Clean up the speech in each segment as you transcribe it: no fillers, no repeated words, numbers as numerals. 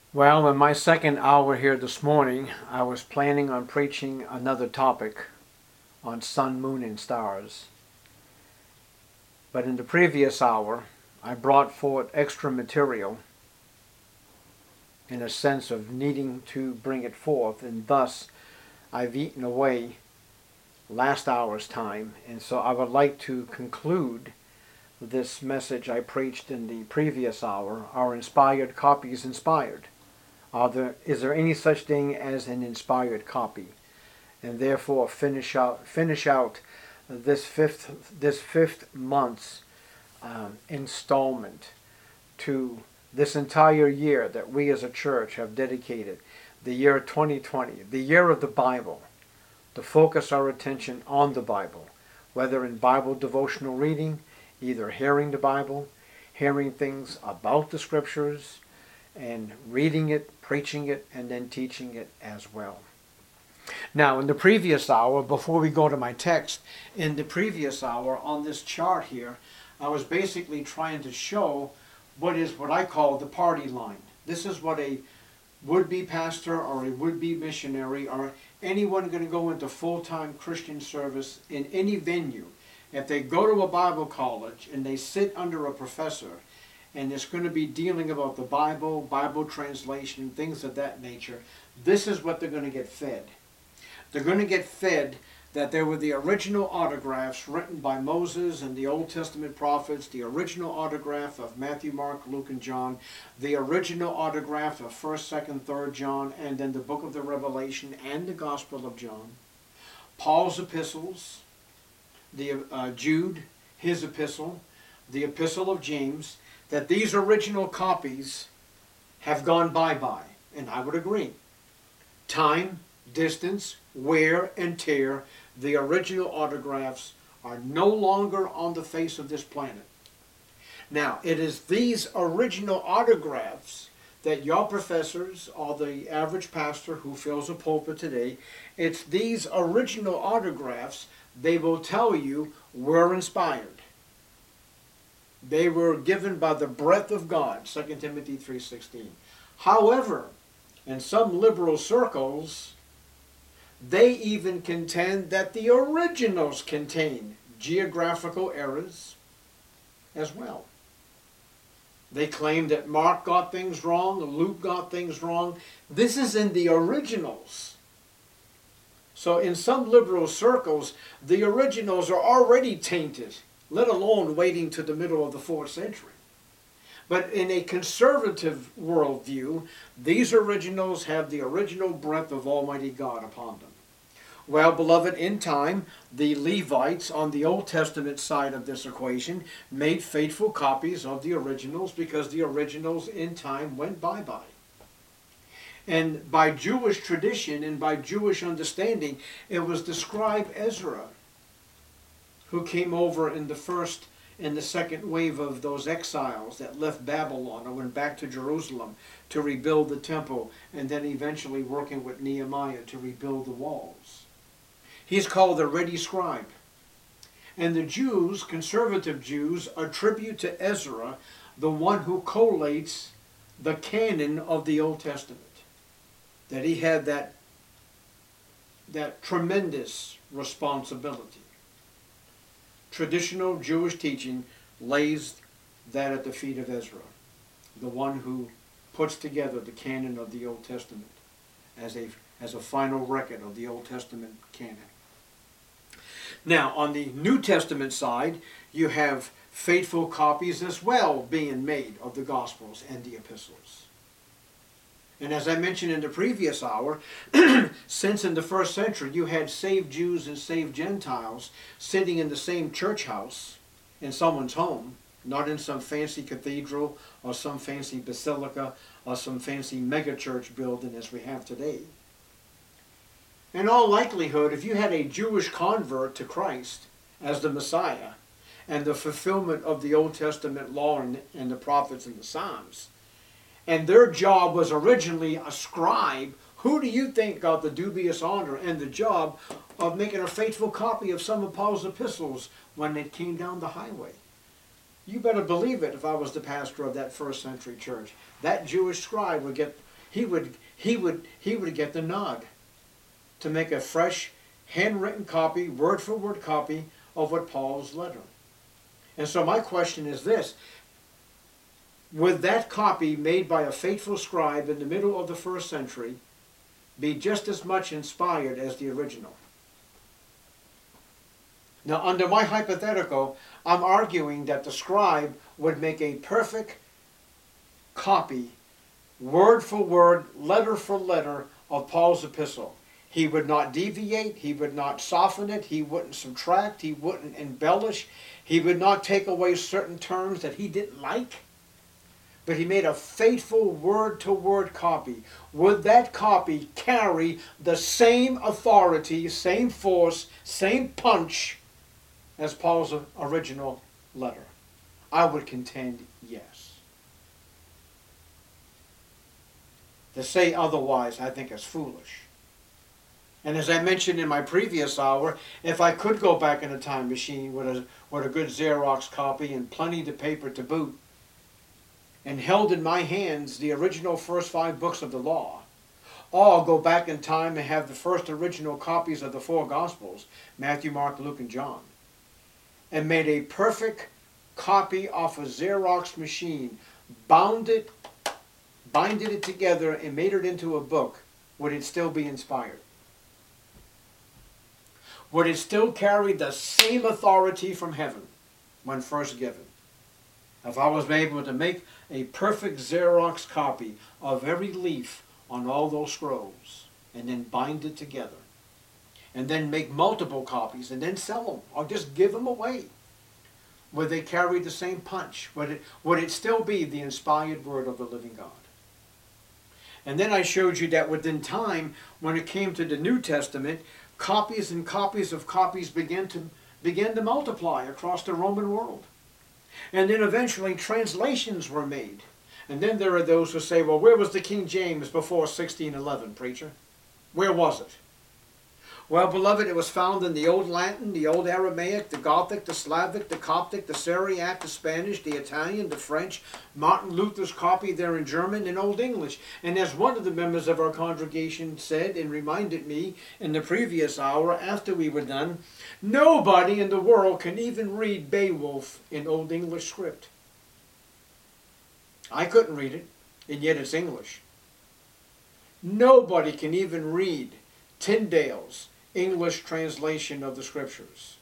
Well, in my second hour here this morning, I was planning on preaching another topic on sun, moon, and stars. But in the previous hour, I brought forth extra material in a sense of needing to bring it forth, and thus I've eaten away last hour's time. And so I would like to conclude this message I preached in the previous hour. Are inspired copies inspired? Is there any such thing as an inspired copy? And therefore finish out this fifth month's installment to this entire year that we as a church have dedicated, the year 2020, the year of the Bible, to focus our attention on the Bible, whether in Bible devotional reading, either hearing the Bible, hearing things about the Scriptures, and reading it, preaching it, and then teaching it as well. Now, in the previous hour, before we go to my text, in the previous hour on this chart here, I was basically trying to show what I call the party line. This is what a would-be pastor or a would-be missionary or anyone going to go into full-time Christian service in any venue, if they go to a Bible college and they sit under a professor, and it's going to be dealing about the Bible, Bible translation, things of that nature, this is what they're going to get fed. They're going to get fed that there were the original autographs written by Moses and the Old Testament prophets, the original autograph of Matthew, Mark, Luke, and John, the original autograph of 1st, 2nd, 3rd John, and then the book of the Revelation and the Gospel of John, Paul's epistles, the Jude, his epistle, the epistle of James, that these original copies have gone bye-bye. And I would agree. Time, distance, wear, and tear, the original autographs are no longer on the face of this planet. Now, it is these original autographs that your professors or the average pastor who fills a pulpit today, it's these original autographs they will tell you were inspired. They were given by the breath of God, 2 Timothy 3:16. However, in some liberal circles, they even contend that the originals contain geographical errors as well. They claim that Mark got things wrong, Luke got things wrong. This is in the originals. So in some liberal circles, the originals are already tainted, let alone waiting to the middle of the 4th century. But in a conservative worldview, these originals have the original breath of Almighty God upon them. Well, beloved, in time, the Levites on the Old Testament side of this equation made faithful copies of the originals because the originals in time went bye-bye. And by Jewish tradition and by Jewish understanding, it was the scribe Ezra who came over in the first and the second wave of those exiles that left Babylon and went back to Jerusalem to rebuild the temple, and then eventually working with Nehemiah to rebuild the walls. He's called the ready scribe. And the Jews, conservative Jews, attribute to Ezra the one who collates the canon of the Old Testament. That he had that tremendous responsibility. Traditional Jewish teaching lays that at the feet of Ezra, the one who puts together the canon of the Old Testament as a final record of the Old Testament canon. Now, on the New Testament side, you have faithful copies as well being made of the Gospels and the epistles. And as I mentioned in the previous hour, since in the 1st century you had saved Jews and saved Gentiles sitting in the same church house in someone's home, not in some fancy cathedral or some fancy basilica or some fancy megachurch building as we have today. In all likelihood, if you had a Jewish convert to Christ as the Messiah and the fulfillment of the Old Testament law and the prophets and the Psalms, and their job was originally a scribe, who do you think got the dubious honor and the job of making a faithful copy of some of Paul's epistles when it came down the highway? You better believe it if I was the pastor of that 1st century church. That Jewish scribe would get he would get the nod to make a fresh, handwritten copy, word for word copy of what Paul's letter. And so my question is this: would that copy made by a faithful scribe in the middle of the first century be just as much inspired as the original? Now, under my hypothetical, I'm arguing that the scribe would make a perfect copy, word for word, letter for letter, of Paul's epistle. He would not deviate, he would not soften it, he wouldn't subtract, he wouldn't embellish, he would not take away certain terms that he didn't like. But he made a faithful word-to-word copy. Would that copy carry the same authority, same force, same punch as Paul's original letter? I would contend yes. To say otherwise, I think, is foolish. And as I mentioned in my previous hour, if I could go back in a time machine with a good Xerox copy and plenty of paper to boot, and held in my hands the original first 5 books of the law, or go back in time and have the first original copies of the 4 Gospels, Matthew, Mark, Luke, and John, and made a perfect copy off a Xerox machine, binded it together and made it into a book, would it still be inspired? Would it still carry the same authority from heaven when first given? If I was able to make a perfect Xerox copy of every leaf on all those scrolls, and then bind it together, and then make multiple copies, and then sell them, or just give them away, would they carry the same punch? Would it still be the inspired word of the living God? And then I showed you that within time, when it came to the New Testament, copies and copies of copies began to multiply across the Roman world. And then eventually translations were made. And then there are those who say, well, where was the King James before 1611, preacher? Where was it? Well, beloved, it was found in the Old Latin, the Old Aramaic, the Gothic, the Slavic, the Coptic, the Syriac, the Spanish, the Italian, the French, Martin Luther's copy there in German, and Old English. And as one of the members of our congregation said and reminded me in the previous hour after we were done, nobody in the world can even read Beowulf in Old English script. I couldn't read it, and yet it's English. Nobody can even read Tyndale's English translation of the Scriptures.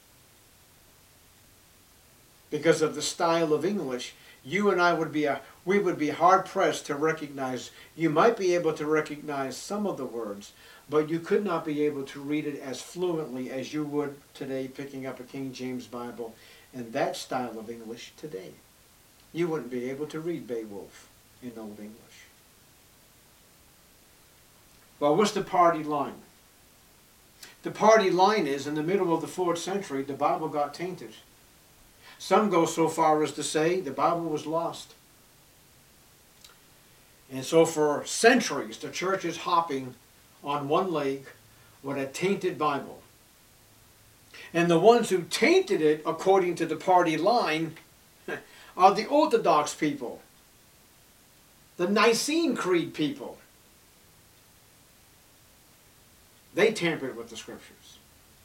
Because of the style of English, you and I would be hard-pressed to recognize. You might be able to recognize some of the words, but you could not be able to read it as fluently as you would today picking up a King James Bible and that style of English today. You wouldn't be able to read Beowulf in Old English. Well, what's the party line? The party line is, in the middle of the 4th century, the Bible got tainted. Some go so far as to say the Bible was lost. And so for centuries, the church is hopping on one leg with a tainted Bible. And the ones who tainted it, according to the party line, are the Orthodox people, the Nicene Creed people. They tampered with the Scriptures.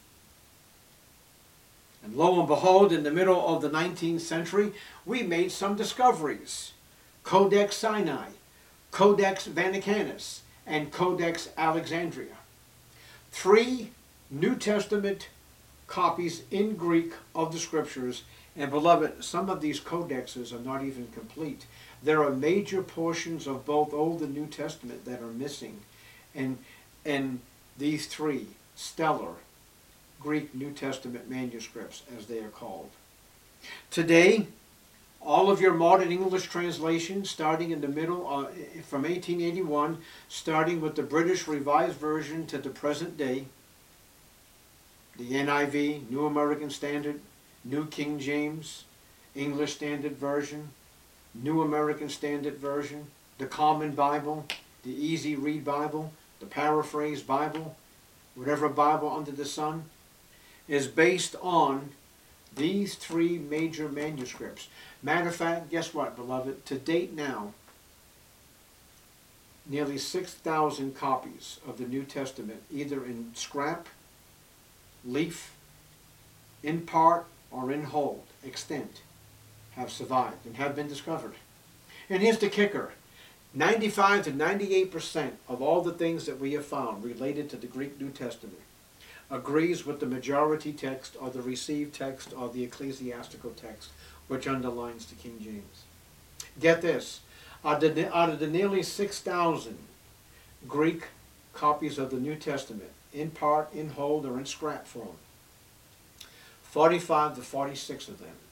And lo and behold, in the middle of the 19th century, we made some discoveries. Codex Sinai, Codex Vaticanus, and Codex Alexandria. 3 New Testament copies in Greek of the Scriptures. And beloved, some of these codexes are not even complete. There are major portions of both Old and New Testament that are missing. And these 3 stellar Greek New Testament manuscripts, as they are called. Today, all of your modern English translations, starting in the middle, from 1881, starting with the British Revised Version to the present day, the NIV, New American Standard, New King James, English Standard Version, New American Standard Version, the Common Bible, the Easy Read Bible, the Paraphrase Bible, whatever Bible under the sun, is based on these 3 major manuscripts. Matter of fact, guess what, beloved? To date now, nearly 6,000 copies of the New Testament, either in scrap, leaf, in part, or in whole, extent, have survived and have been discovered. And here's the kicker. 95 to 98% of all the things that we have found related to the Greek New Testament agrees with the majority text or the received text or the ecclesiastical text, which underlines the King James. Get this. Out of the nearly 6,000 Greek copies of the New Testament, in part, in whole, or in scrap form, 45 to 46 of them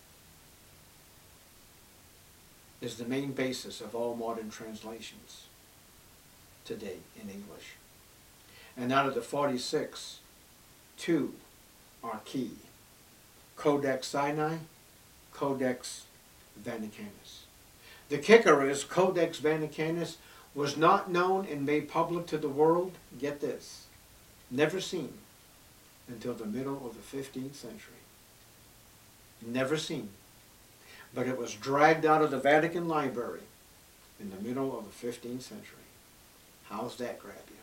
is the main basis of all modern translations today in English. And out of the 46, 2 are key. Codex Sinai, Codex Vaticanus. The kicker is Codex Vaticanus was not known and made public to the world, get this, never seen until the middle of the 15th century. Never seen. But it was dragged out of the Vatican Library in the middle of the 15th century. How's that grab you?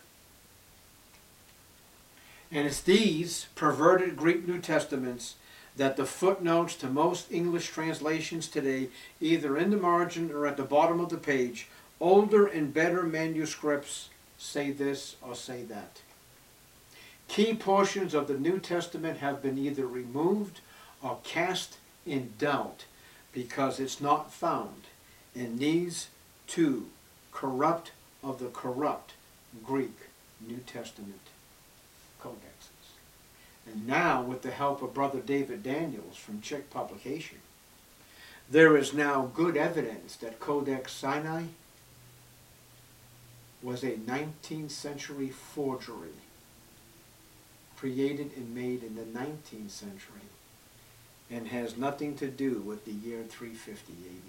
And it's these perverted Greek New Testaments that the footnotes to most English translations today, either in the margin or at the bottom of the page, older and better manuscripts say this or say that. Key portions of the New Testament have been either removed or cast in doubt because it's not found in these two corrupt of the corrupt Greek New Testament codexes. And now, with the help of Brother David Daniels from Chick Publication, there is now good evidence that Codex Sinai was a 19th century forgery created and made in the 19th century and has nothing to do with the year 350 AD.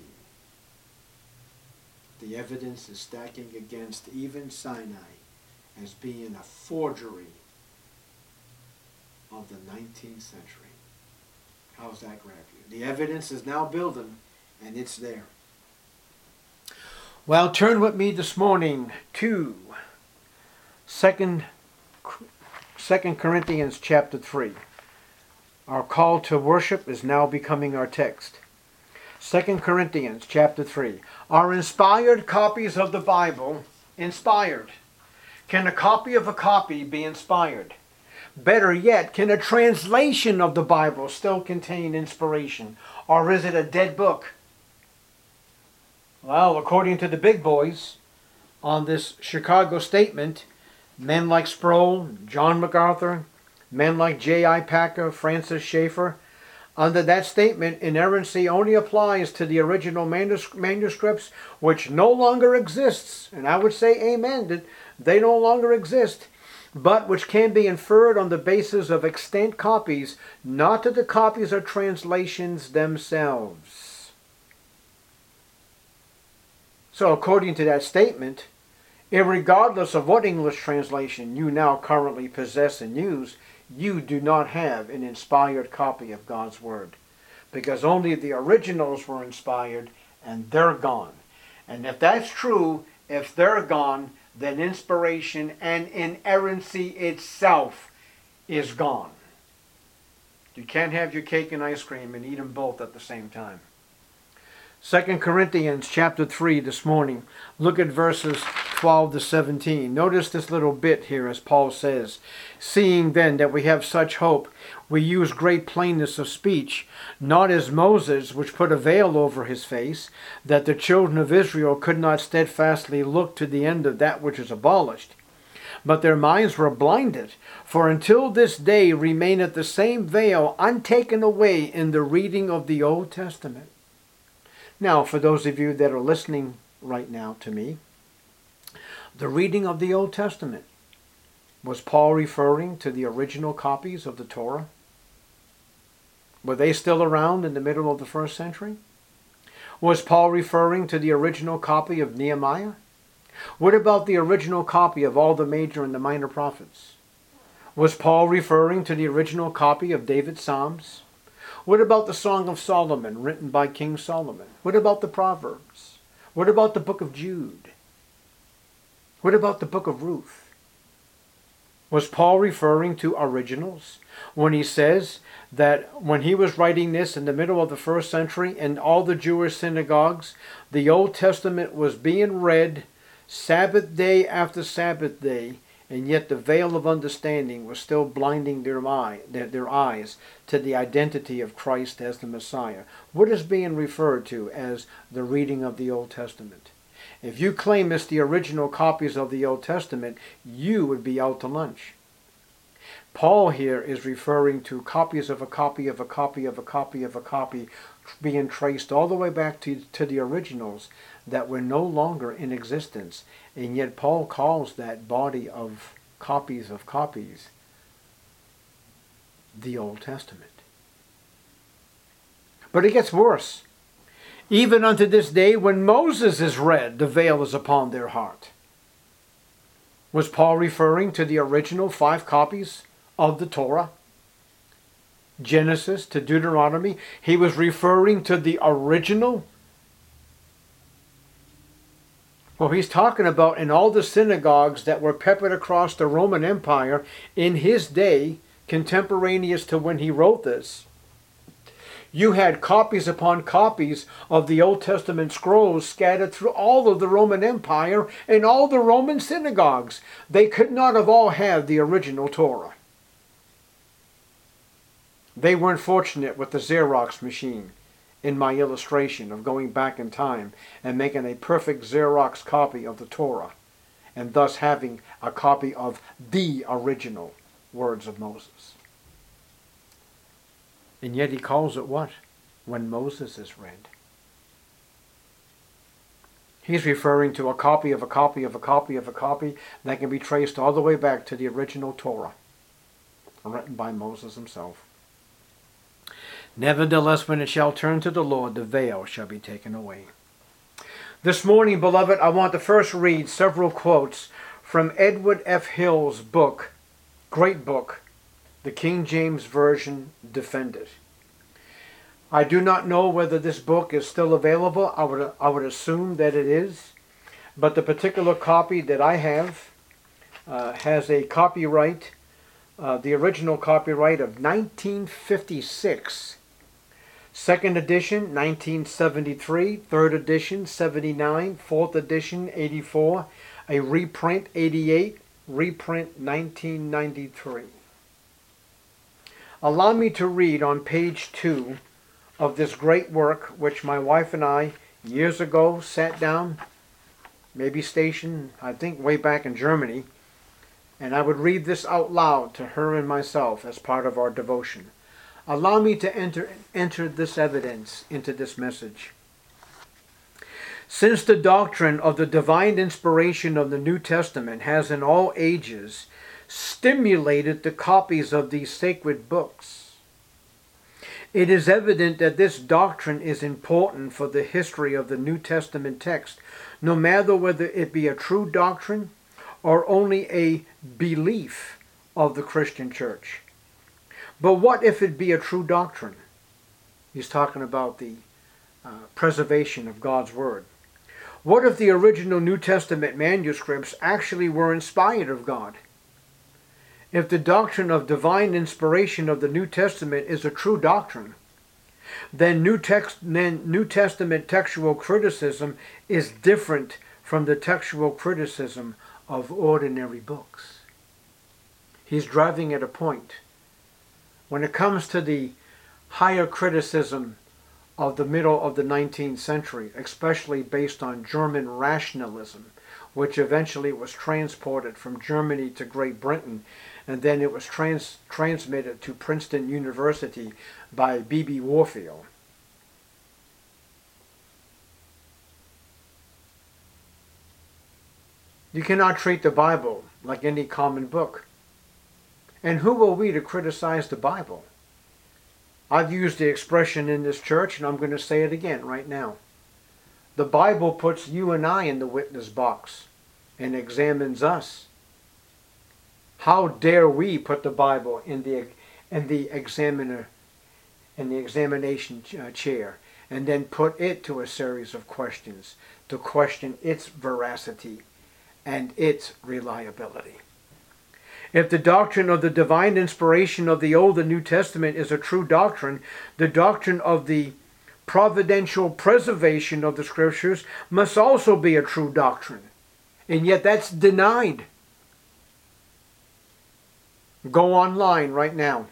The evidence is stacking against even Sinai as being a forgery of the 19th century. How's that grab you? The evidence is now building, and it's there. Well, turn with me this morning to 2 Corinthians chapter 3. Our call to worship is now becoming our text. 2 Corinthians chapter 3. Are inspired copies of the Bible inspired? Can a copy of a copy be inspired? Better yet, can a translation of the Bible still contain inspiration? Or is it a dead book? Well, according to the big boys on this Chicago statement, men like Sproul, John MacArthur, men like J.I. Packer, Francis Schaeffer, under that statement, inerrancy only applies to the original manuscripts, which no longer exists. And I would say amen, that they no longer exist, but which can be inferred on the basis of extant copies, not to the copies or translations themselves. So according to that statement, irregardless of what English translation you now currently possess and use, you do not have an inspired copy of God's Word, because only the originals were inspired and they're gone. And if that's true, if they're gone, then inspiration and inerrancy itself is gone. You can't have your cake and ice cream and eat them both at the same time. 2 Corinthians chapter 3 this morning. Look at verses 12 to 17. Notice this little bit here as Paul says, "Seeing then that we have such hope, we use great plainness of speech, not as Moses, which put a veil over his face, that the children of Israel could not steadfastly look to the end of that which is abolished. But their minds were blinded, for until this day remaineth the same veil untaken away in the reading of the Old Testament." Now, for those of you that are listening right now to me, the reading of the Old Testament, was Paul referring to the original copies of the Torah? Were they still around in the middle of the first century? Was Paul referring to the original copy of Nehemiah? What about the original copy of all the major and the minor prophets? Was Paul referring to the original copy of David's Psalms? What about the Song of Solomon, written by King Solomon? What about the Proverbs? What about the book of Jude? What about the book of Ruth? Was Paul referring to originals when he says that when he was writing this in the middle of the first century in all the Jewish synagogues, the Old Testament was being read Sabbath day after Sabbath day, and yet the veil of understanding was still blinding their eyes to the identity of Christ as the Messiah? What is being referred to as the reading of the Old Testament? If you claim it's the original copies of the Old Testament, you would be out to lunch. Paul here is referring to copies of a copy of a copy of a copy of a copy being traced all the way back to the originals that were no longer in existence. And yet Paul calls that body of copies the Old Testament. But it gets worse. Even unto this day, when Moses is read, the veil is upon their heart. Was Paul referring to the original 5 copies of the Torah? Genesis to Deuteronomy. He was referring to the original. Well, he's talking about in all the synagogues that were peppered across the Roman Empire in his day, contemporaneous to when he wrote this. You had copies upon copies of the Old Testament scrolls scattered through all of the Roman Empire and all the Roman synagogues. They could not have all had the original Torah. They weren't fortunate with the Xerox machine in my illustration of going back in time and making a perfect Xerox copy of the Torah, and thus having a copy of the original words of Moses. And yet he calls it what? When Moses is read. He's referring to a copy of a copy of a copy of a copy that can be traced all the way back to the original Torah, written by Moses himself. Nevertheless, when it shall turn to the Lord, the veil shall be taken away. This morning, beloved, I want to first read several quotes from Edward F. Hill's book, great book, The King James Version Defended. I do not know whether this book is still available. I would assume that it is. But the particular copy that I have has a copyright, the original copyright of 1956. Second edition, 1973. Third edition, 79. Fourth edition, 84. A reprint, 88. Reprint, 1993. Allow me to read on page 2 of this great work, which my wife and I, years ago, sat down, maybe stationed, I think way back in Germany, and I would read this out loud to her and myself as part of our devotion. Allow me to enter this evidence into this message. Since the doctrine of the divine inspiration of the New Testament has in all ages stimulated the copies of these sacred books, it is evident that this doctrine is important for the history of the New Testament text, no matter whether it be a true doctrine or only a belief of the Christian church. But what if it be a true doctrine? He's talking about the preservation of God's Word. What if the original New Testament manuscripts actually were inspired of God? If the doctrine of divine inspiration of the New Testament is a true doctrine, then New Testament textual criticism is different from the textual criticism of ordinary books. He's driving at a point. When it comes to the higher criticism of the middle of the 19th century, especially based on German rationalism, which eventually was transported from Germany to Great Britain, and then it was transmitted to Princeton University by B.B. Warfield. You cannot treat the Bible like any common book. And who are we to criticize the Bible? I've used the expression in this church, and I'm going to say it again right now. The Bible puts you and I in the witness box and examines us. How dare we put the Bible in the examination chair and then put it to a series of questions to question its veracity and its reliability. If the doctrine of the divine inspiration of the Old and New Testament is a true doctrine, the doctrine of the providential preservation of the Scriptures must also be a true doctrine. And yet that's denied. Go online right now.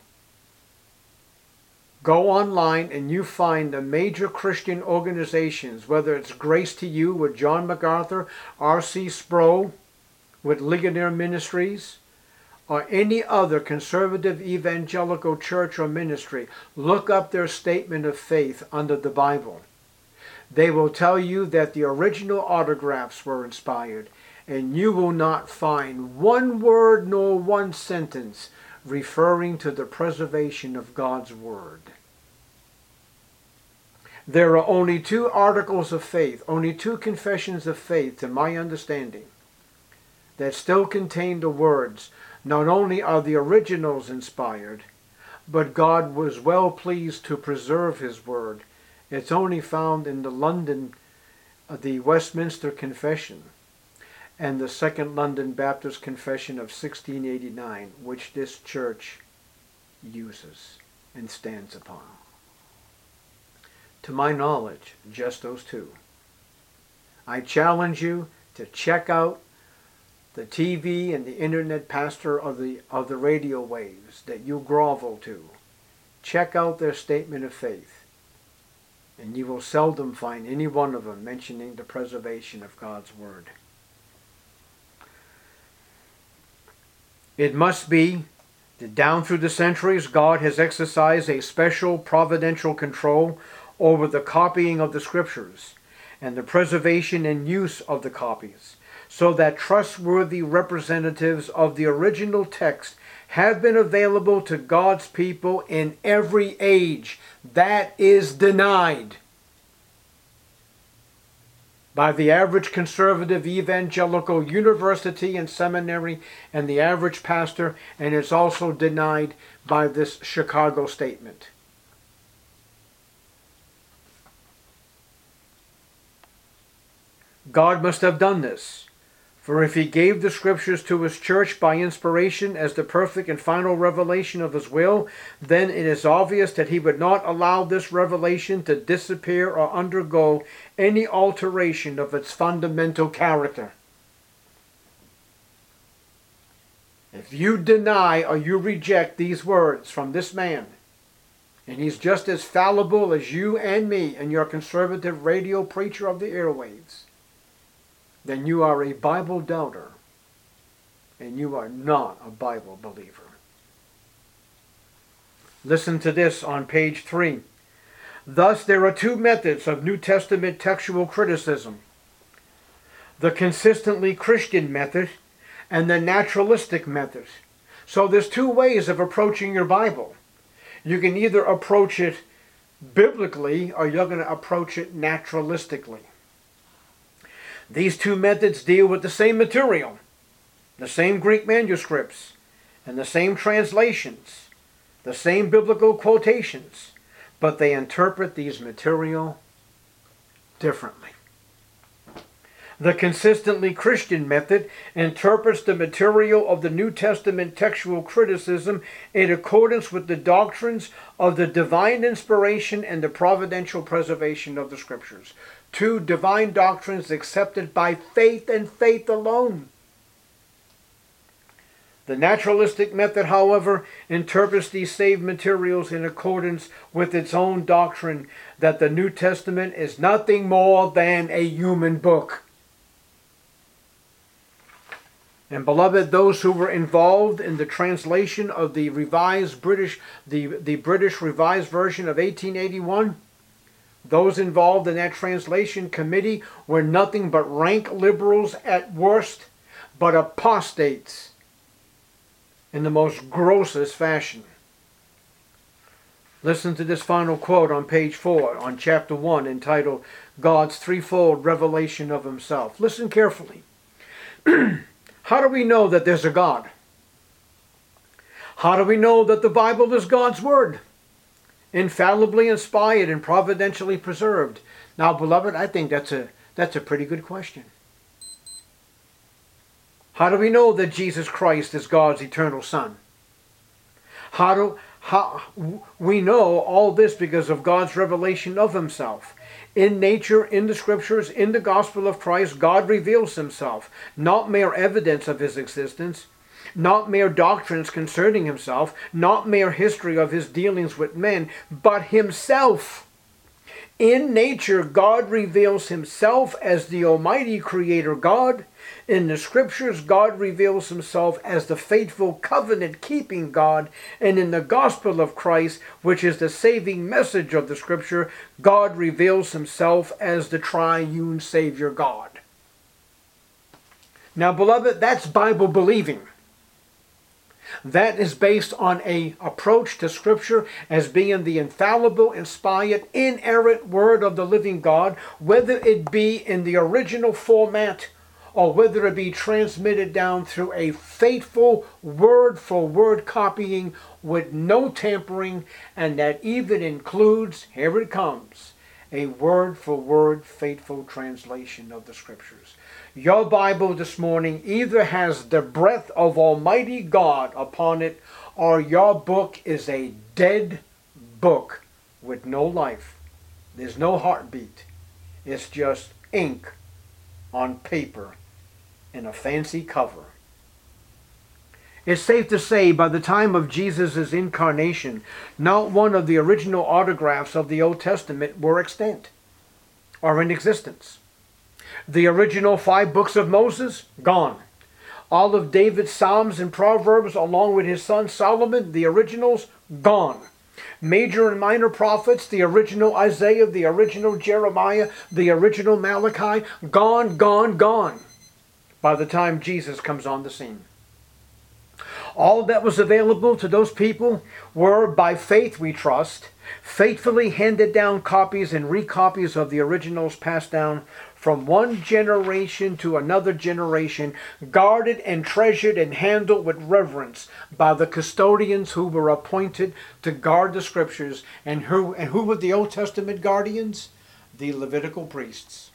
Go online and you find the major Christian organizations, whether it's Grace to You with John MacArthur, R.C. Sproul with Ligonier Ministries, or any other conservative evangelical church or ministry. Look up their statement of faith under the Bible. They will tell you that the original autographs were inspired, and you will not find one word nor one sentence referring to the preservation of God's Word. There are only 2 articles of faith, only 2 confessions of faith, to my understanding, that still contain the words, not only are the originals inspired, but God was well pleased to preserve His Word. It's only found in the Westminster Confession and the Second London Baptist Confession of 1689, which this church uses and stands upon. To my knowledge, just those 2. I challenge you to check out the TV and the internet pastor of the radio waves that you grovel to. Check out their statement of faith, and you will seldom find any one of them mentioning the preservation of God's Word. It must be that down through the centuries, God has exercised a special providential control over the copying of the Scriptures and the preservation and use of the copies, so that trustworthy representatives of the original text have been available to God's people in every age. That is denied by the average conservative evangelical university and seminary and the average pastor, and it's also denied by this Chicago statement. God must have done this. For if He gave the Scriptures to His church by inspiration as the perfect and final revelation of His will, then it is obvious that He would not allow this revelation to disappear or undergo any alteration of its fundamental character. If you deny or you reject these words from this man, and he's just as fallible as you and me and your conservative radio preacher of the airwaves, then you are a Bible doubter, and you are not a Bible believer. Listen to this on page 3. Thus, there are 2 methods of New Testament textual criticism: the consistently Christian method and the naturalistic method. So there's 2 ways of approaching your Bible. You can either approach it biblically or you're going to approach it naturalistically. These 2 methods deal with the same material, the same Greek manuscripts, and the same translations, the same biblical quotations, but they interpret these material differently. The consistently Christian method interprets the material of the New Testament textual criticism in accordance with the doctrines of the divine inspiration and the providential preservation of the Scriptures. 2 divine doctrines accepted by faith and faith alone. The naturalistic method, however, interprets these saved materials in accordance with its own doctrine that the New Testament is nothing more than a human book. And beloved, those who were involved in the translation of the British Revised Version of 1881, those involved in that translation committee were nothing but rank liberals at worst, but apostates in the most grossest fashion. Listen to this final quote on page 4 on chapter 1 entitled God's Threefold Revelation of Himself. Listen carefully. How do we know that there's a God? How do we know that the Bible is God's Word? Infallibly inspired and providentially preserved. Now, beloved, I think that's a pretty good question. How do we know that Jesus Christ is God's eternal Son? How we know all this because of God's revelation of himself. In nature, in the scriptures, in the gospel of Christ, God reveals himself. Not mere evidence of his existence, not mere doctrines concerning himself, not mere history of his dealings with men, but himself. In nature, God reveals himself as the Almighty Creator God. In the Scriptures, God reveals himself as the faithful covenant-keeping God. And in the gospel of Christ, which is the saving message of the Scripture, God reveals himself as the triune Savior God. Now, beloved, that's Bible believing. That is based on an approach to Scripture as being the infallible, inspired, inerrant Word of the living God, whether it be in the original format or whether it be transmitted down through a faithful word-for-word copying with no tampering, and that even includes, here it comes, a word-for-word faithful translation of the Scriptures. Your Bible this morning either has the breath of Almighty God upon it, or your book is a dead book with no life. There's no heartbeat. It's just ink on paper in a fancy cover. It's safe to say by the time of Jesus' incarnation, not one of the original autographs of the Old Testament were extant or in existence. The original 5 books of Moses, gone. All of David's Psalms and Proverbs, along with his son Solomon, the originals, gone. Major and minor prophets, the original Isaiah, the original Jeremiah, the original Malachi, gone, gone, gone, by the time Jesus comes on the scene. All that was available to those people were, by faith we trust, faithfully handed down copies and recopies of the originals passed down from one generation to another generation, guarded and treasured and handled with reverence by the custodians who were appointed to guard the Scriptures. And who were the Old Testament guardians? The Levitical priests.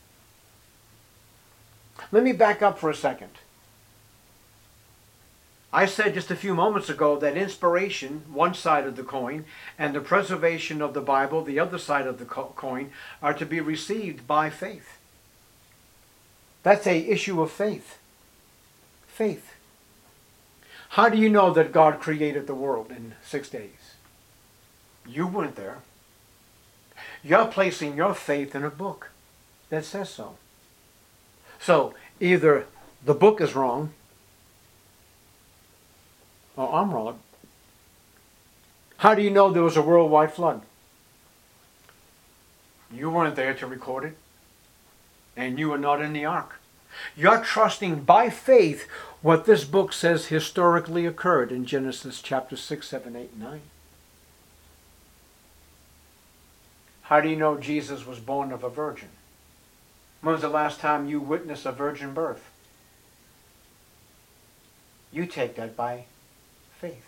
Let me back up for a second. I said just a few moments ago that inspiration, one side of the coin, and the preservation of the Bible, the other side of the coin, are to be received by faith. That's an issue of faith. Faith. How do you know that God created the world in 6 days? You weren't there. You're placing your faith in a book that says so. So, either the book is wrong, or I'm wrong. How do you know there was a worldwide flood? You weren't there to record it, and you were not in the ark. You're trusting by faith what this book says historically occurred in Genesis chapter 6, 7, 8, and 9. How do you know Jesus was born of a virgin? When was the last time you witnessed a virgin birth? You take that by faith.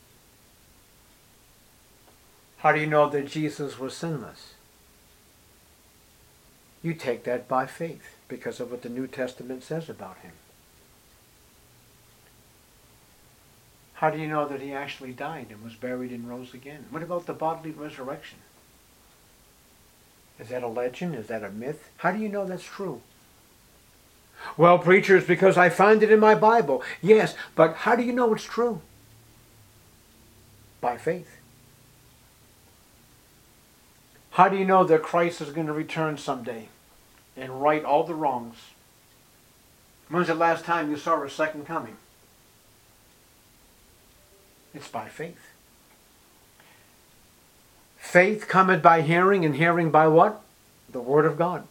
How do you know that Jesus was sinless? You take that by faith because of what the New Testament says about him. How do you know that he actually died and was buried and rose again? What about the bodily resurrection? Is that a legend? Is that a myth? How do you know that's true? Well, preachers, because I find it in my Bible. Yes, but how do you know it's true? By faith. How do you know that Christ is going to return someday and right all the wrongs? When was the last time you saw his second coming? It's by faith. Faith cometh by hearing, and hearing by what? The Word of God.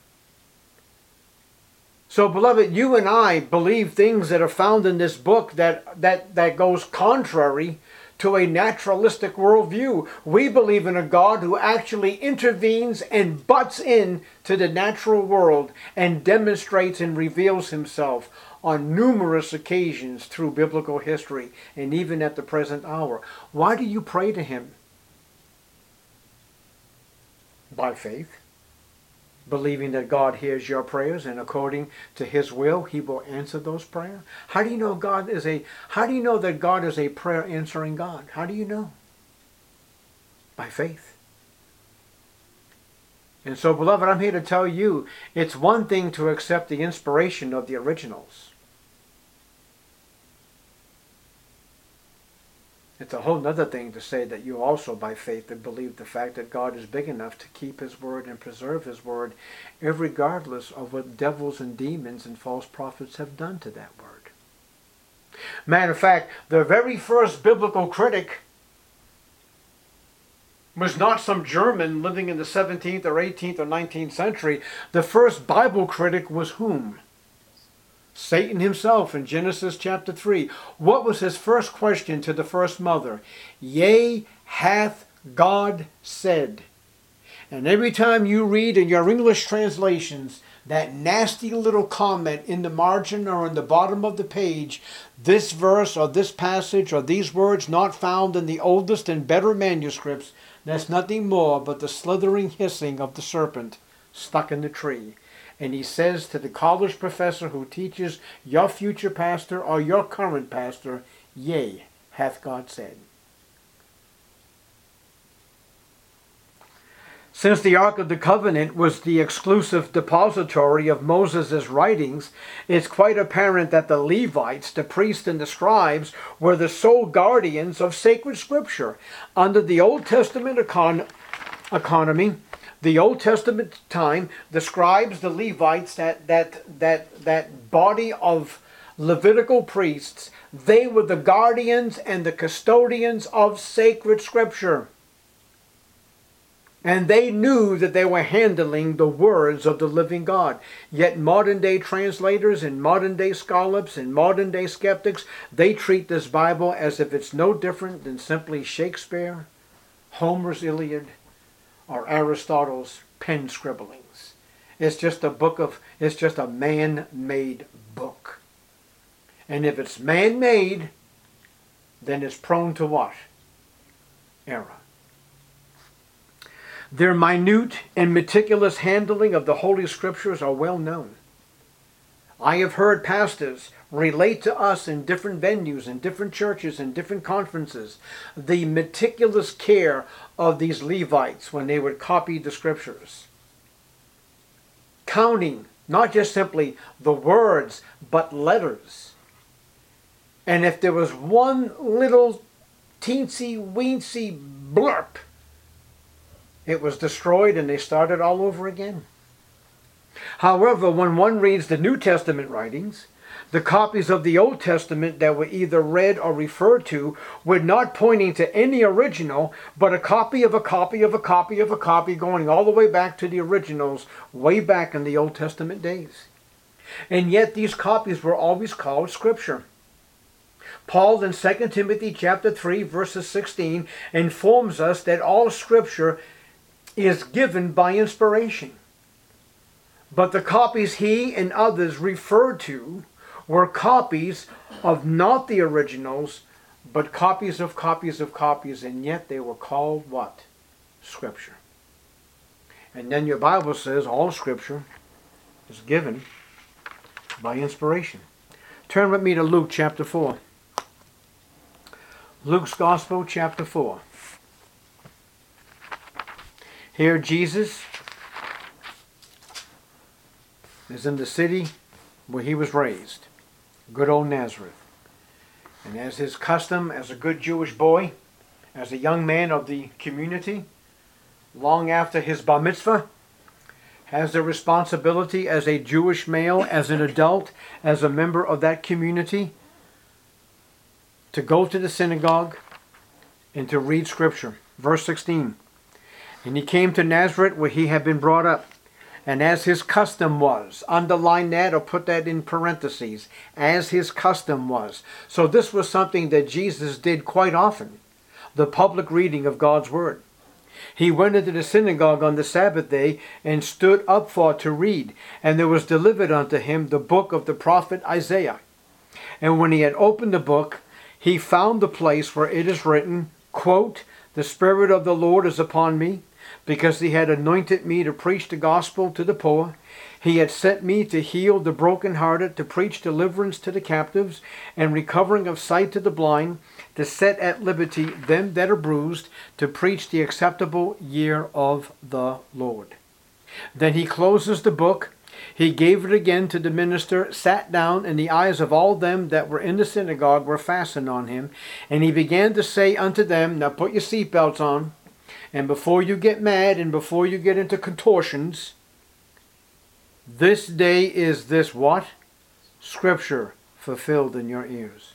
So, beloved, you and I believe things that are found in this book that goes contrary to a naturalistic worldview. We believe in a God who actually intervenes and butts in to the natural world and demonstrates and reveals himself on numerous occasions through biblical history and even at the present hour. Why do you pray to him? By faith. believing that God hears your prayers and according to His will, He will answer those prayers? How do you know how do you know that God is a prayer answering God? How do you know? By faith. And so, beloved, I'm here to tell you, it's one thing to accept the inspiration of the originals. It's a whole other thing to say that you also, by faith, believe the fact that God is big enough to keep His word and preserve His word, regardless of what devils and demons and false prophets have done to that word. Matter of fact, the very first biblical critic was not some German living in the 17th or 18th or 19th century. The first Bible critic was whom? Satan himself in Genesis chapter 3. What was his first question to the first mother? Yea, hath God said? And every time you read in your English translations that nasty little comment in the margin or in the bottom of the page, this verse or this passage or these words not found in the oldest and better manuscripts, that's nothing more but the slithering hissing of the serpent stuck in the tree. And he says to the college professor who teaches your future pastor or your current pastor, yea, hath God said. Since the Ark of the Covenant was the exclusive depository of Moses' writings, it's quite apparent that the Levites, the priests and the scribes, were the sole guardians of sacred scripture. Under the Old Testament economy, the Old Testament time, the scribes, the Levites, that body of Levitical priests, they were the guardians and the custodians of sacred scripture. And they knew that they were handling the words of the living God. Yet modern day translators and modern day scholars and modern day skeptics, they treat this Bible as if it's no different than simply Shakespeare, Homer's Iliad, or Aristotle's pen scribblings. It's just a man-made book. And if it's man-made, then it's prone to what? Error. Their minute and meticulous handling of the Holy Scriptures are well known. I have heard pastors relate to us in different venues, in different churches, in different conferences, the meticulous care of these Levites when they would copy the Scriptures. Counting, not just simply the words, but letters. And if there was one little teensy-weensy blurb, it was destroyed and they started all over again. However, when one reads the New Testament writings, the copies of the Old Testament that were either read or referred to were not pointing to any original, but a copy of a copy of a copy of a copy going all the way back to the originals, way back in the Old Testament days. And yet these copies were always called Scripture. Paul in 2 Timothy chapter 3 verses 16 informs us that all Scripture is given by inspiration. But the copies he and others referred to were copies of not the originals, but copies of copies of copies, and yet they were called what? Scripture. And then your Bible says all Scripture is given by inspiration. Turn with me to Luke chapter 4. Luke's Gospel chapter 4. Here Jesus is in the city where he was raised, good old Nazareth. And as his custom as a good Jewish boy, as a young man of the community, long after his bar mitzvah, has the responsibility as a Jewish male, as an adult, as a member of that community, to go to the synagogue and to read Scripture. Verse 16. And he came to Nazareth where he had been brought up. And as his custom was, underline that or put that in parentheses, as his custom was. So this was something that Jesus did quite often, the public reading of God's Word. He went into the synagogue on the Sabbath day and stood up for to read. And there was delivered unto him the book of the prophet Isaiah. And when he had opened the book, he found the place where it is written, quote, "The Spirit of the Lord is upon me, because he had anointed me to preach the gospel to the poor. He had sent me to heal the brokenhearted, to preach deliverance to the captives, and recovering of sight to the blind, to set at liberty them that are bruised, to preach the acceptable year of the Lord. Then he closes the book. He gave it again to the minister, sat down, and the eyes of all them that were in the synagogue were fastened on him. And he began to say unto them, now put your seatbelts on, and before you get mad and before you get into contortions, this day is this what? Scripture fulfilled in your ears.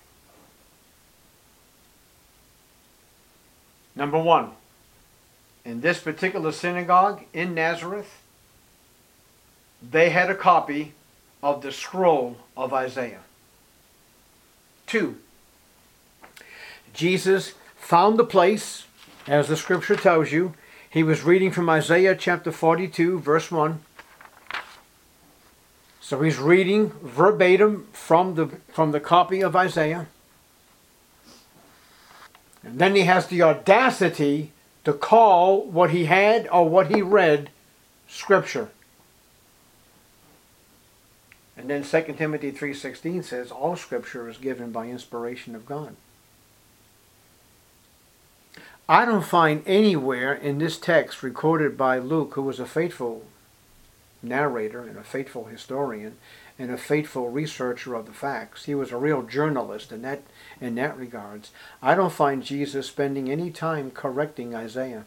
Number one, in this particular synagogue in Nazareth, they had a copy of the scroll of Isaiah. 2, Jesus found the place, as the scripture tells you. He was reading from Isaiah chapter 42, verse 1. So he's reading verbatim from the copy of Isaiah. And then he has the audacity to call what he had or what he read Scripture. And then 2 Timothy 3:16 says, all Scripture is given by inspiration of God. I don't find anywhere in this text recorded by Luke, who was a faithful narrator and a faithful historian and a faithful researcher of the facts. He was a real journalist in that regards. I don't find Jesus spending any time correcting Isaiah.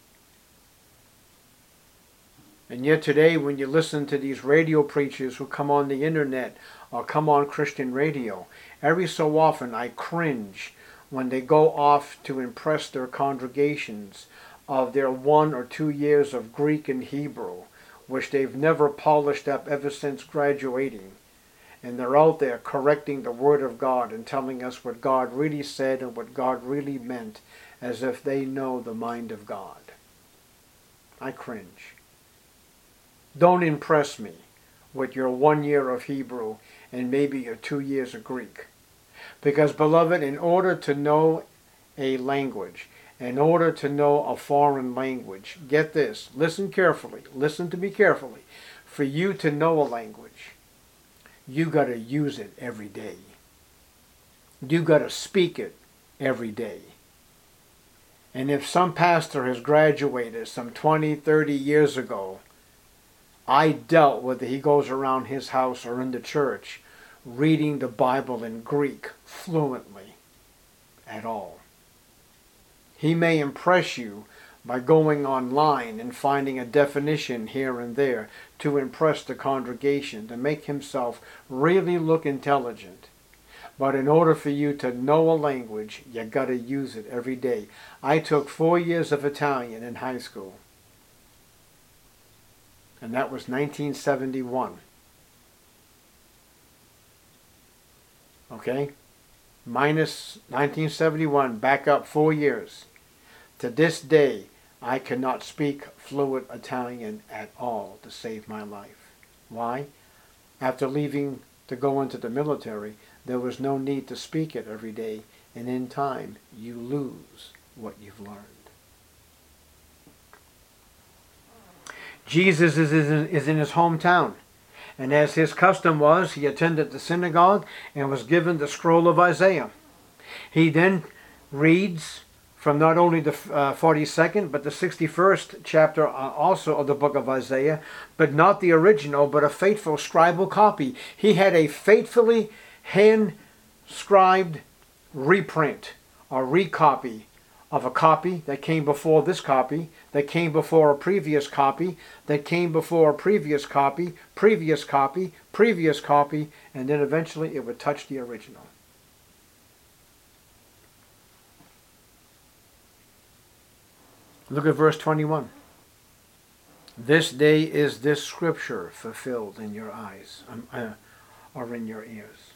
And yet today, when you listen to these radio preachers who come on the internet or come on Christian radio, every so often I cringe when they go off to impress their congregations of their 1 or 2 years of Greek and Hebrew, which they've never polished up ever since graduating. And they're out there correcting the Word of God and telling us what God really said and what God really meant, as if they know the mind of God. I cringe. Don't impress me with your 1 year of Hebrew and maybe your 2 years of Greek. Because, beloved, in order to know a language, in order to know a foreign language, get this, listen carefully, listen to me carefully. For you to know a language, you got to use it every day. You got to speak it every day. And if some pastor has graduated some 20, 30 years ago, I doubt whether he goes around his house or in the church reading the Bible in Greek fluently at all. He may impress you by going online and finding a definition here and there to impress the congregation, to make himself really look intelligent. But in order for you to know a language, you got to use it every day. I took 4 years of Italian in high school. And that was 1971. Okay? Minus 1971, back up 4 years. To this day, I cannot speak fluent Italian at all to save my life. Why? After leaving to go into the military, there was no need to speak it every day, and in time, you lose what you've learned. Jesus is in his hometown, and as his custom was, he attended the synagogue and was given the scroll of Isaiah. He then reads from not only the 42nd, but the 61st chapter also of the book of Isaiah, but not the original, but a faithful scribal copy. He had a faithfully hand-scribed reprint or recopy of a copy that came before this copy, that came before a previous copy, that came before a previous copy, previous copy, previous copy, and then eventually it would touch the original. Look at verse 21. This day is this scripture fulfilled in your eyes, or in your ears.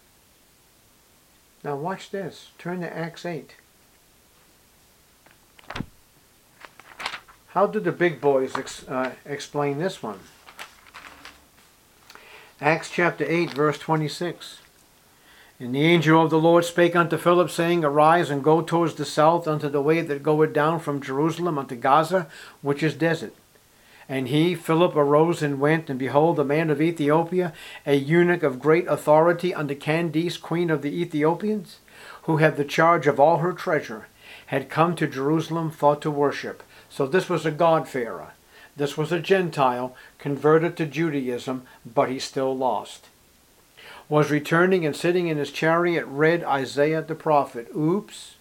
Now watch this. Turn to Acts 8. How do the big boys explain this one? Acts chapter 8, verse 26. And the angel of the Lord spake unto Philip, saying, Arise, and go towards the south unto the way that goeth down from Jerusalem unto Gaza, which is desert. And he, Philip, arose and went, and behold, a man of Ethiopia, a eunuch of great authority under Candace, queen of the Ethiopians, who had the charge of all her treasure, had come to Jerusalem for to worship. So this was a God-fearer. This was a Gentile converted to Judaism, but he still lost. Was returning and sitting in his chariot, read Isaiah the prophet. Oops.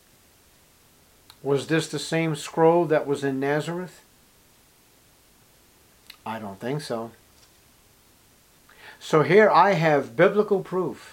Was this the same scroll that was in Nazareth? I don't think so. So here I have biblical proof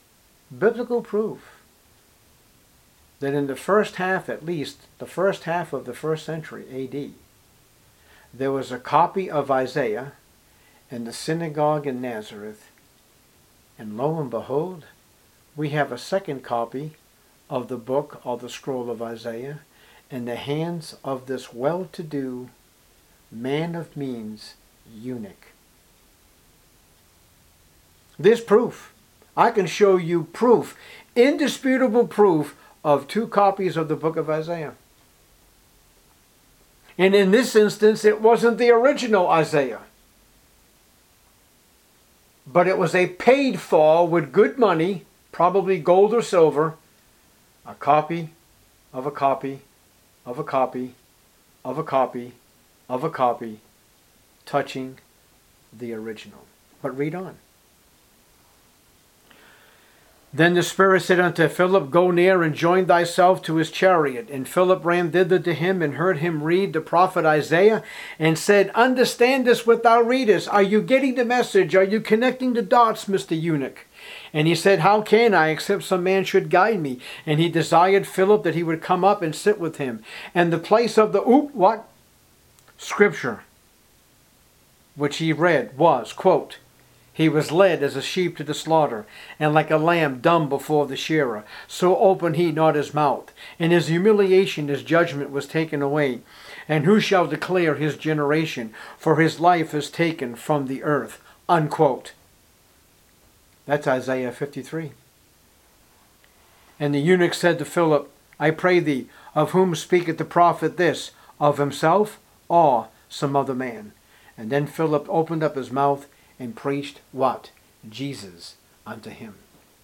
that in the first half, at least the first half of the first century AD, there was a copy of Isaiah in the synagogue in Nazareth. And lo and behold, we have a second copy of the book or the scroll of Isaiah in the hands of this well-to-do man of means eunuch. There's proof. I can show you proof, indisputable proof of two copies of the book of Isaiah. And in this instance, it wasn't the original Isaiah, but it was a paid for with good money, probably gold or silver, a copy of a copy of a copy of a copy of a copy touching the original. But read on. Then the Spirit said unto Philip, Go near and join thyself to his chariot. And Philip ran thither to him and heard him read the prophet Isaiah and said, Understand this what thou readest. Are you getting the message? Are you connecting the dots, Mr. Eunuch? And he said, How can I, except some man should guide me? And he desired Philip that he would come up and sit with him. And the place of the, Scripture, which he read was, quote, He was led as a sheep to the slaughter, and like a lamb dumb before the shearer. So opened he not his mouth. In his humiliation his judgment was taken away. And who shall declare his generation? For his life is taken from the earth. Unquote. That's Isaiah 53. And the eunuch said to Philip, I pray thee, of whom speaketh the prophet this? Of himself or some other man? And then Philip opened up his mouth and preached what? Jesus unto him.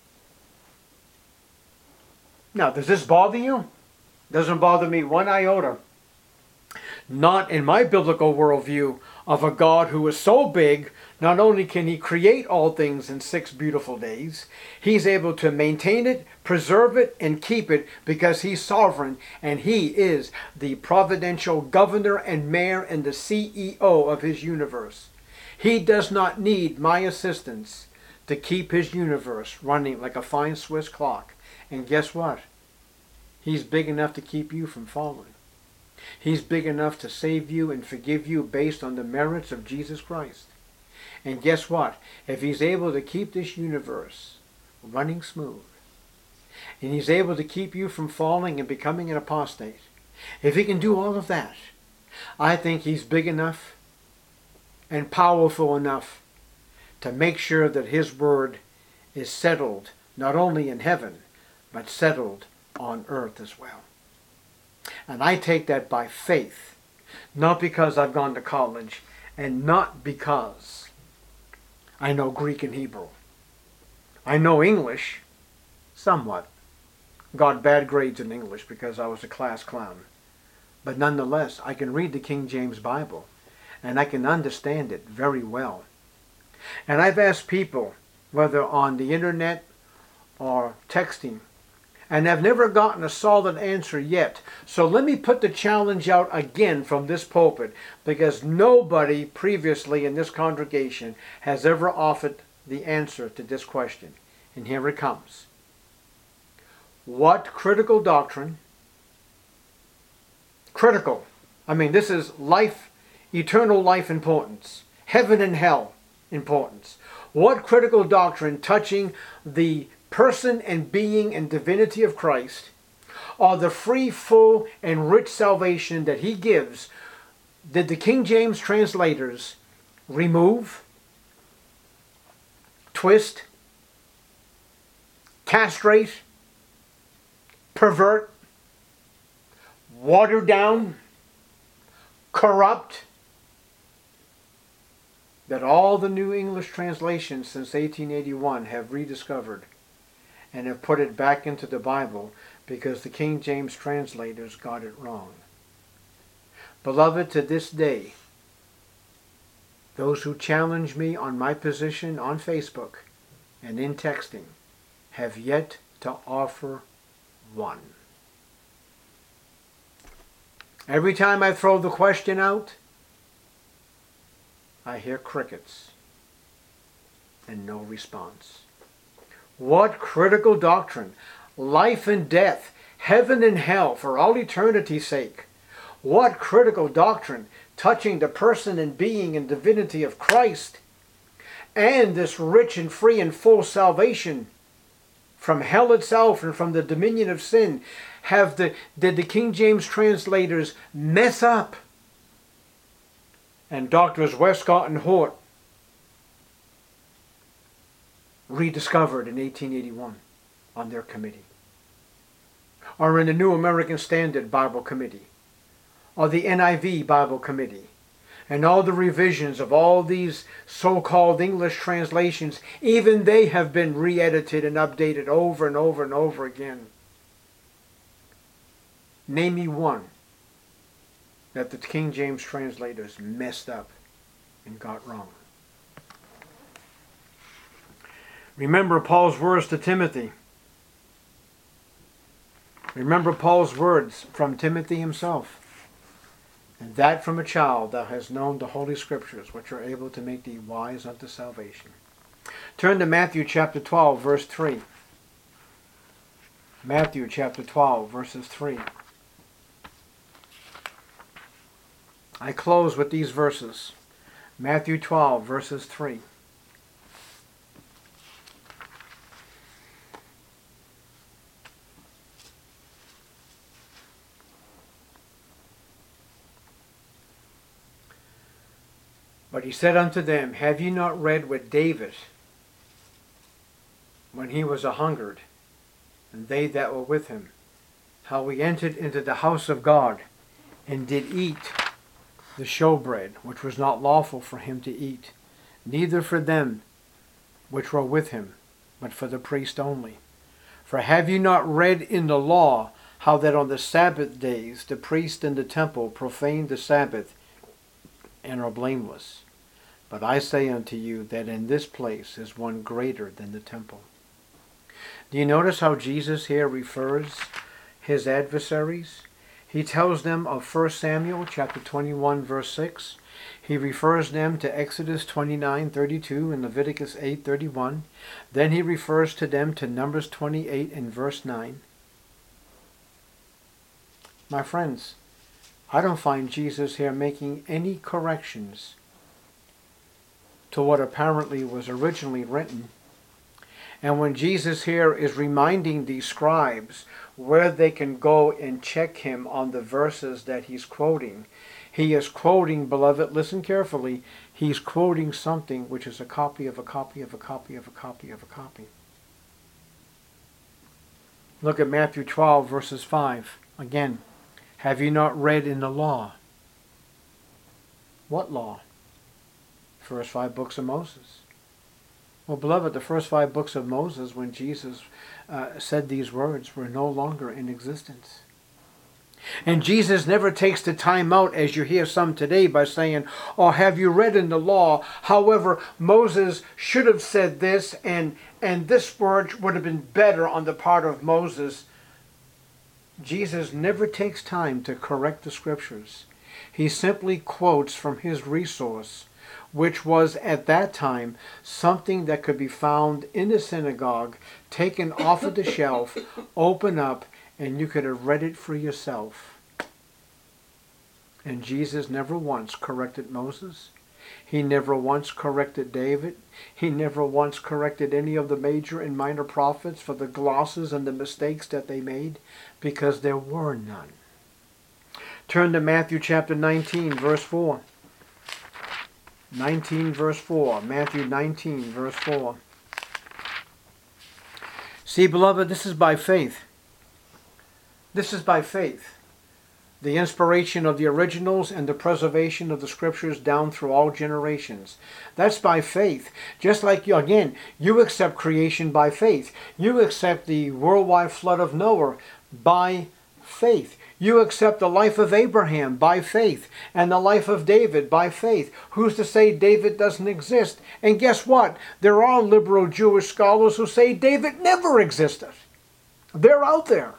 Now, does this bother you? Doesn't bother me one iota. Not in my biblical worldview of a God who is so big, not only can he create all things in 6 beautiful days, he's able to maintain it, preserve it, and keep it because he's sovereign and he is the providential governor and mayor and the CEO of his universe. He does not need my assistance to keep his universe running like a fine Swiss clock. And guess what? He's big enough to keep you from falling. He's big enough to save you and forgive you based on the merits of Jesus Christ. And guess what? If he's able to keep this universe running smooth, and he's able to keep you from falling and becoming an apostate, if he can do all of that, I think he's big enough and powerful enough to make sure that his word is settled not only in heaven, but settled on earth as well. And I take that by faith, not because I've gone to college, and not because I know Greek and Hebrew. I know English, somewhat. Got bad grades in English because I was a class clown. But nonetheless, I can read the King James Bible, and I can understand it very well. And I've asked people, whether on the internet or texting, and I've never gotten a solid answer yet. So let me put the challenge out again from this pulpit, because nobody previously in this congregation has ever offered the answer to this question. And here it comes. What critical doctrine, critical, I mean this is life, eternal life importance, heaven and hell importance. What critical doctrine touching the person and being and divinity of Christ, or the free, full, and rich salvation that he gives, did the King James translators remove, twist, castrate, pervert, water down, corrupt, that all the New English translations since 1881 have rediscovered and have put it back into the Bible because the King James translators got it wrong. Beloved, to this day, those who challenge me on my position on Facebook and in texting have yet to offer one. Every time I throw the question out, I hear crickets and no response. What critical doctrine, life and death, heaven and hell for all eternity's sake. What critical doctrine touching the person and being and divinity of Christ and this rich and free and full salvation from hell itself and from the dominion of sin did the King James translators mess up? And Doctors Westcott and Hort rediscovered in 1881 on their committee, or in the New American Standard Bible Committee, or the NIV Bible Committee, and all the revisions of all these so-called English translations, even they have been re-edited and updated over and over and over again. Name me one that the King James translators messed up and got wrong. Remember Paul's words to Timothy. Remember Paul's words from Timothy himself. And that from a child thou hast known the Holy Scriptures, which are able to make thee wise unto salvation. Turn to Matthew chapter 12, verse 3. Matthew chapter 12, verses 3. I close with these verses. Matthew 12, verses 3. But he said unto them, Have ye not read what David, when he was a hungered, and they that were with him, how he entered into the house of God, and did eat the showbread, which was not lawful for him to eat, neither for them which were with him, but for the priest only. For have you not read in the law how that on the Sabbath days the priest in the temple profaned the Sabbath, and are blameless? But I say unto you that in this place is one greater than the temple. Do you notice how Jesus here refers his adversaries? He tells them of 1 Samuel chapter 21 verse 6. He refers them to Exodus 29:32 and Leviticus 8:31. Then he refers to them to Numbers 28 and verse 9. My friends, I don't find Jesus here making any corrections to what apparently was originally written. And when Jesus here is reminding these scribes where they can go and check him on the verses that he's quoting, he is quoting, beloved, listen carefully, he's quoting something which is a copy of a copy of a copy of a copy of a copy. Look at Matthew 12 verses 5 again. Have you not read in the law? What law? First 5 books of Moses. Well, beloved, the first 5 books of Moses, when Jesus said these words, were no longer in existence. And Jesus never takes the time out, as you hear some today, by saying, oh, have you read in the law? However, Moses should have said this, and this word would have been better on the part of Moses. Jesus never takes time to correct the scriptures. He simply quotes from his resource, which was at that time something that could be found in the synagogue, taken off of the shelf, open up, and you could have read it for yourself. And Jesus never once corrected Moses. He never once corrected David. He never once corrected any of the major and minor prophets for the glosses and the mistakes that they made, because there were none. Turn to Matthew chapter 19, verse 4. 19 verse 4. Matthew 19 verse 4. See, beloved, this is by faith. This is by faith. The inspiration of the originals and the preservation of the scriptures down through all generations. That's by faith. Just like you, again, you accept creation by faith. You accept the worldwide flood of Noah by faith. You accept the life of Abraham by faith and the life of David by faith. Who's to say David doesn't exist? And guess what? There are liberal Jewish scholars who say David never existed. They're out there.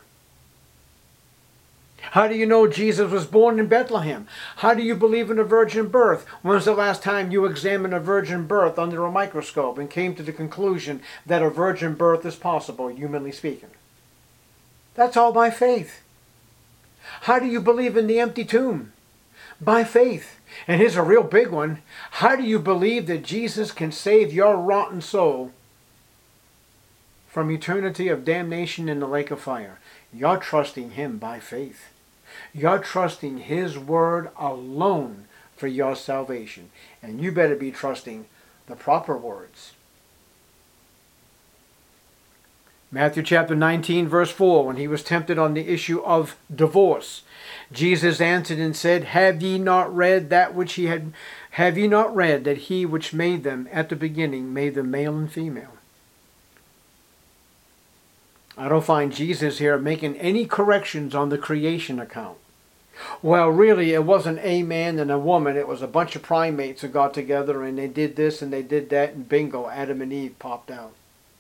How do you know Jesus was born in Bethlehem? How do you believe in a virgin birth? When's the last time you examined a virgin birth under a microscope and came to the conclusion that a virgin birth is possible, humanly speaking? That's all by faith. How do you believe in the empty tomb? By faith. And here's a real big one. How do you believe that Jesus can save your rotten soul from eternity of damnation in the lake of fire? You're trusting Him by faith. You're trusting His word alone for your salvation. And you better be trusting the proper words. Matthew chapter 19 verse 4, when He was tempted on the issue of divorce, Jesus answered and said, Have ye not read that He which made them at the beginning made them male and female? I don't find Jesus here making any corrections on the creation account. Well, really, it wasn't a man and a woman. It was a bunch of primates who got together and they did this and they did that, and bingo, Adam and Eve popped out.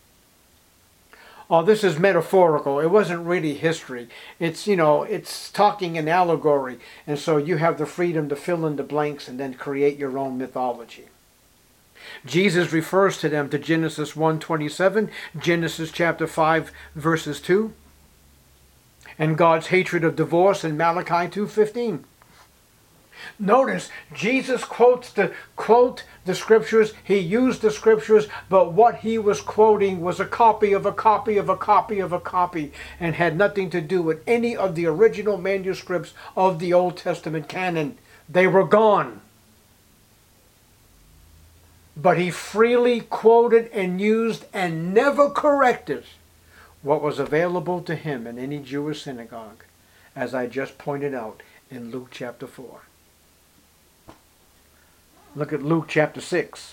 Oh, this is metaphorical. It wasn't really history. It's, it's talking in allegory. And so you have the freedom to fill in the blanks and then create your own mythology. Jesus refers to them to Genesis 1:27, Genesis chapter 5 verses 2, and God's hatred of divorce in Malachi 2:15. Notice, Jesus quote the scriptures. He used the scriptures, but what He was quoting was a copy of a copy of a copy of a copy, and had nothing to do with any of the original manuscripts of the Old Testament canon. They were gone. But He freely quoted and used and never corrected what was available to Him in any Jewish synagogue, as I just pointed out in Luke chapter 4. Look at Luke chapter 6.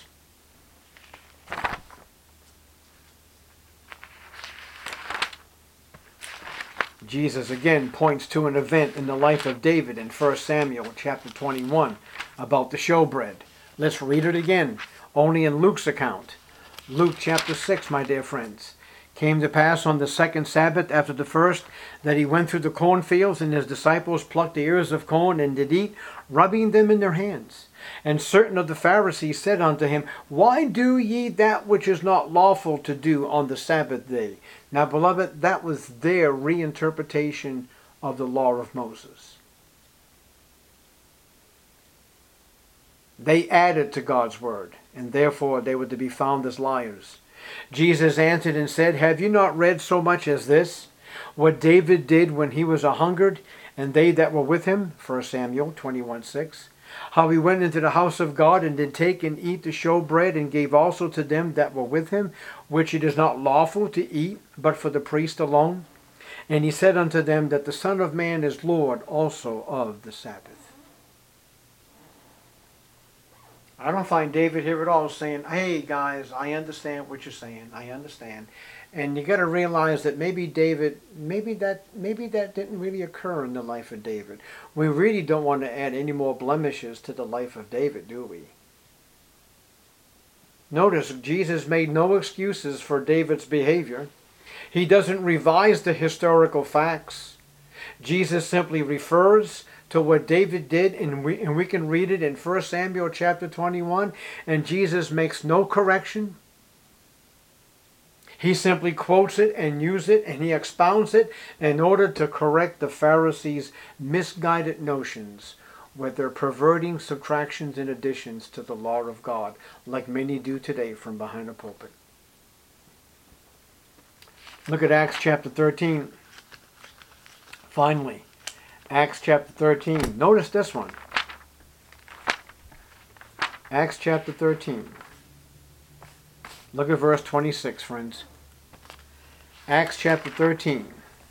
Jesus again points to an event in the life of David in 1 Samuel chapter 21 about the showbread. Let's read it again, only in Luke's account. Luke chapter 6, my dear friends. Came to pass on the second Sabbath after the first, that He went through the cornfields, and His disciples plucked the ears of corn and did eat, rubbing them in their hands. And certain of the Pharisees said unto Him, Why do ye that which is not lawful to do on the Sabbath day? Now, beloved, that was their reinterpretation of the law of Moses. They added to God's word, and therefore they were to be found as liars. Jesus answered and said, Have you not read so much as this? What David did when he was a-hungered, and they that were with him, 1 Samuel 21:6. How he went into the house of God, and did take and eat the showbread, and gave also to them that were with him, which it is not lawful to eat, but for the priest alone. And he said unto them that the Son of Man is Lord also of the Sabbath. I don't find David here at all saying, hey guys, I understand what you're saying. I understand. And you got to realize that maybe that didn't really occur in the life of David. We really don't want to add any more blemishes to the life of David, do we? Notice, Jesus made no excuses for David's behavior. He doesn't revise the historical facts. Jesus simply refers to what David did, and we can read it in 1 Samuel chapter 21, and Jesus makes no correction. He simply quotes it and uses it, and he expounds it in order to correct the Pharisees' misguided notions with their perverting subtractions and additions to the law of God, like many do today from behind a pulpit. Look at Acts chapter 13. Finally, Acts chapter 13. Notice this one. Acts chapter 13. Look at verse 26, friends. Acts chapter 13.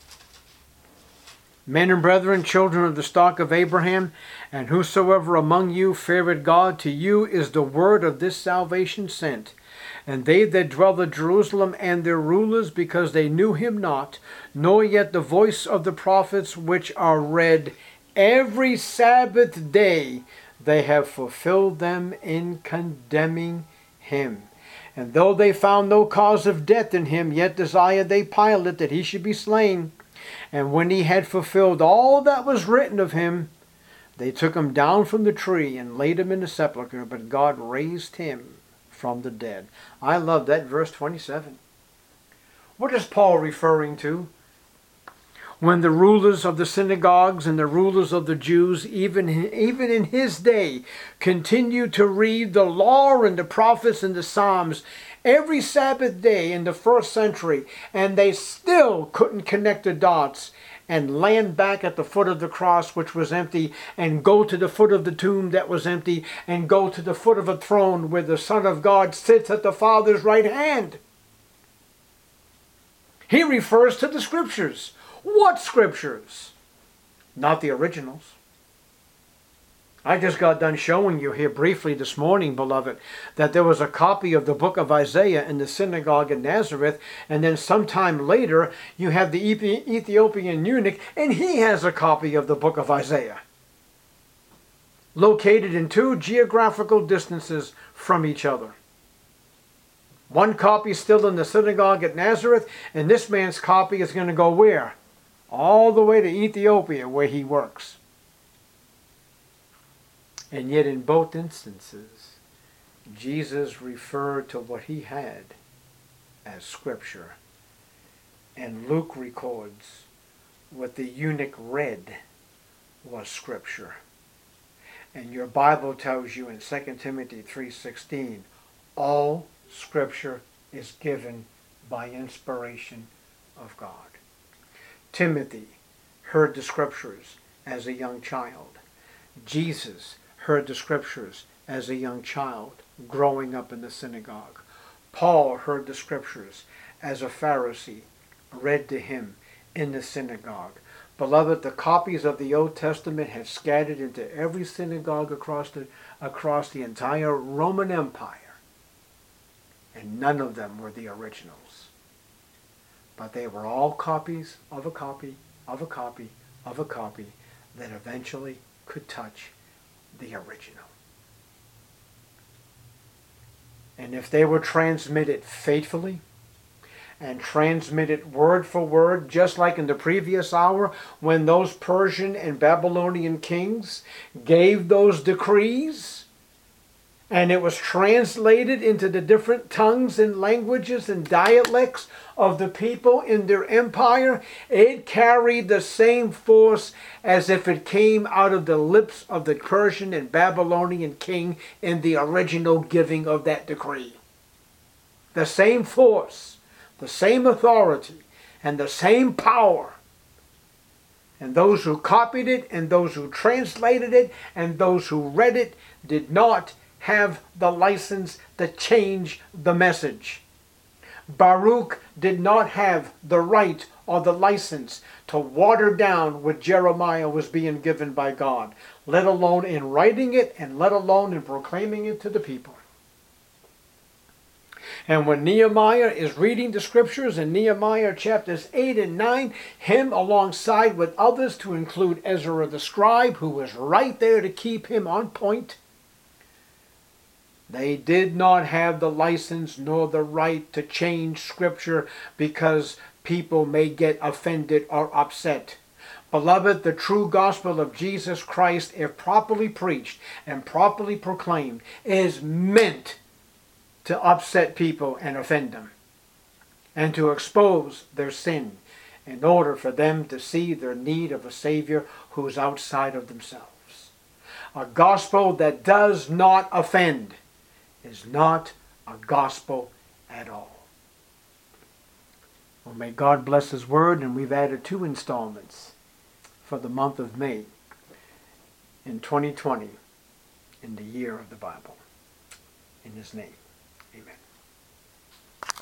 Men and brethren, children of the stock of Abraham, and whosoever among you feareth God, to you is the word of this salvation sent. And they that dwell at Jerusalem and their rulers, because they knew him not, nor yet the voice of the prophets which are read every Sabbath day, they have fulfilled them in condemning him. And though they found no cause of death in him, yet desired they Pilate that he should be slain. And when he had fulfilled all that was written of him, they took him down from the tree and laid him in the sepulchre, but God raised him from the dead. I love that verse 27. What is Paul referring to? When the rulers of the synagogues and the rulers of the Jews, even in his day, continued to read the law and the prophets and the Psalms every Sabbath day in the first century, and they still couldn't connect the dots and land back at the foot of the cross, which was empty, and go to the foot of the tomb that was empty, and go to the foot of a throne where the Son of God sits at the Father's right hand. He refers to the Scriptures. What Scriptures? Not the originals. I just got done showing you here briefly this morning, beloved, that there was a copy of the book of Isaiah in the synagogue in Nazareth, and then sometime later you have the Ethiopian eunuch, and he has a copy of the book of Isaiah, located in 2 geographical distances from each other. One copy still in the synagogue at Nazareth, and this man's copy is going to go where? All the way to Ethiopia, where he works. And yet in both instances, Jesus referred to what he had as Scripture. And Luke records what the eunuch read was Scripture. And your Bible tells you in 2 Timothy 3:16, all Scripture is given by inspiration of God. Timothy heard the Scriptures as a young child. Jesus heard the Scriptures as a young child growing up in the synagogue. Paul heard the Scriptures as a Pharisee read to him in the synagogue. Beloved, the copies of the Old Testament have scattered into every synagogue across the entire Roman Empire, and none of them were the originals. But they were all copies of a copy of a copy of a copy that eventually could touch the original. And if they were transmitted faithfully and transmitted word for word, just like in the previous hour when those Persian and Babylonian kings gave those decrees, and it was translated into the different tongues and languages and dialects of the people in their empire, it carried the same force as if it came out of the lips of the Persian and Babylonian king in the original giving of that decree. The same force, the same authority, and the same power. And those who copied it, and those who translated it, and those who read it did not have the license to change the message. Baruch did not have the right or the license to water down what Jeremiah was being given by God, let alone in writing it and let alone in proclaiming it to the people. And when Nehemiah is reading the Scriptures in Nehemiah chapters 8 and 9, him alongside with others, to include Ezra the scribe, who was right there to keep him on point, they did not have the license nor the right to change Scripture because people may get offended or upset. Beloved, the true gospel of Jesus Christ, if properly preached and properly proclaimed, is meant to upset people and offend them, and to expose their sin in order for them to see their need of a Savior who is outside of themselves. A gospel that does not offend is not a gospel at all. Well, may God bless His Word, and we've added 2 installments for the month of May in 2020, in the year of the Bible. In His name, amen.